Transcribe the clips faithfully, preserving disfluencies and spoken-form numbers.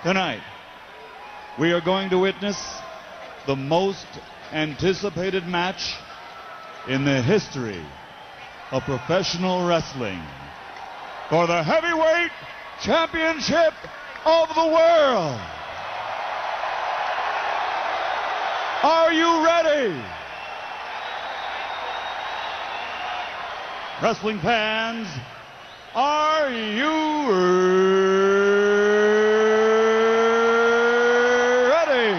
Tonight, we are going to witness the most anticipated match in the history of professional wrestling for the heavyweight championship of the world. Are you ready? Wrestling fans, are you ready?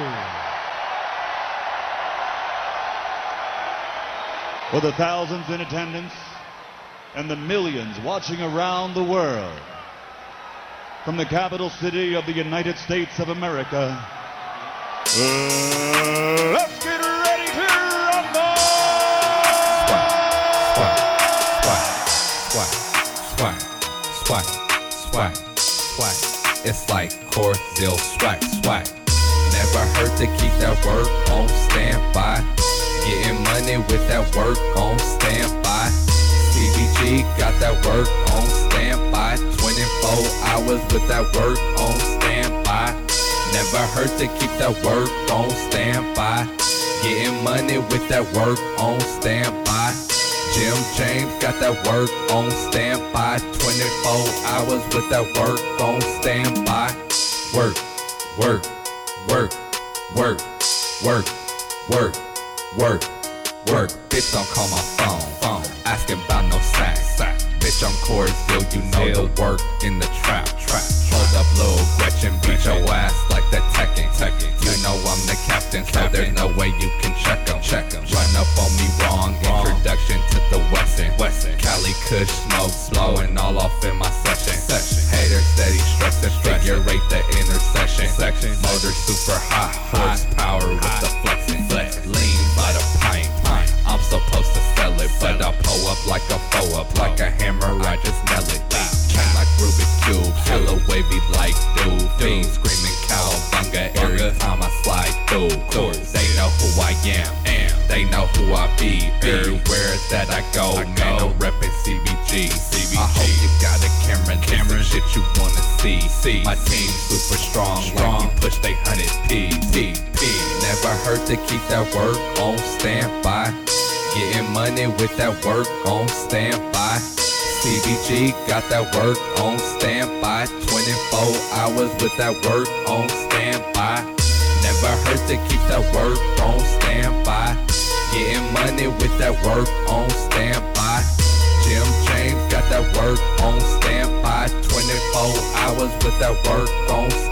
For the thousands in attendance and the millions watching around the world, from the capital city of the United States of America, uh, let's get ready to rumble! Swag, swag, swag, swag, swag. It's like Cordell swag, swag. Never hurt to keep that work on standby. Getting money with that work on standby. C B G got that work on standby. twenty-four hours with that work on standby. Never hurt to keep that work on standby. Getting money with that work on standby. Jim James got that work on standby. twenty-four hours with that work on standby. Work, work, work, work, work, work, work, work. Bitch, don't call my phone, phone. Asking about no sack, sack. Bitch, I'm Cordell, you know the work in the trap, trap. Hold up, little Gretchen, beat your ass like that Tekken, Tekken. You know I'm the captain, so there's no way you can check 'em, check 'em. Run up on me wrong, introduction to the Wesson, Wesson. Cali Kush smoke, blowing all off in my session, session. Haters steady stressing, figure rate the intersection, section. Motor super hot, horsepower with the flexing, flex. Lean by the pint, pint. I'm supposed to sell it, but I pull up like a foe up, like a hammer, I just nail it. Chain like Rubik's Cube, hella wavy like dude. Fiend screaming cowabunga every time I slide through. They know who I am, am. They know who I be. Everywhere that I go, man, I'm reppin' C B G. I hope you got a camera, camera shit you wanna see. see. My team super strong, strong. Like we push they hundred P. P. P. Never hurt to keep that work on standby. Getting money with that work on standby. C B G got that work on standby. twenty-four hours with that work on standby. Never hurt to keep that work on standby. Getting money with that work on standby. Jim James got that work on standby. twenty-four hours with that work on standby.